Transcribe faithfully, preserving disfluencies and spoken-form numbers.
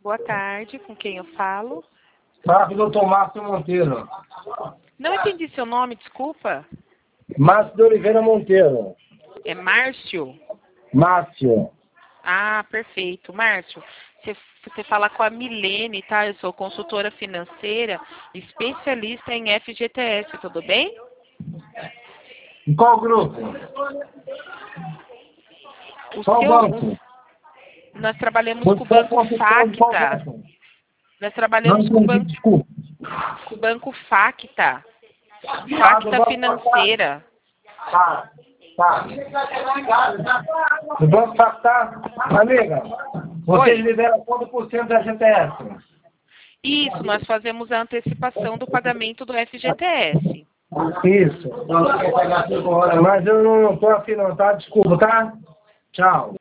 Boa tarde, com quem eu falo? Fala com o doutor Márcio Monteiro. Não entendi seu nome, desculpa. Márcio de Oliveira Monteiro. É Márcio? Márcio. Ah, perfeito. Márcio, você, você fala com a Milene, tá? Eu sou consultora financeira, especialista em F G T S, tudo bem? Em qual grupo? O Qual seu, banco? o- nós trabalhamos Você com o Banco é consultor de qual Facta. banco? Nós Não trabalhamos com o entendi, Banco, desculpa. com o banco Facta. Ah, do Facta banco Financeira. Tá, tá. O banco tá, tá. Amiga, vocês Oi. liberam quanto por cento da G T S? Isso, nós fazemos a antecipação do pagamento do F G T S. Isso. Mas eu não tô afim não, tá? Desculpa, tá? Tchau.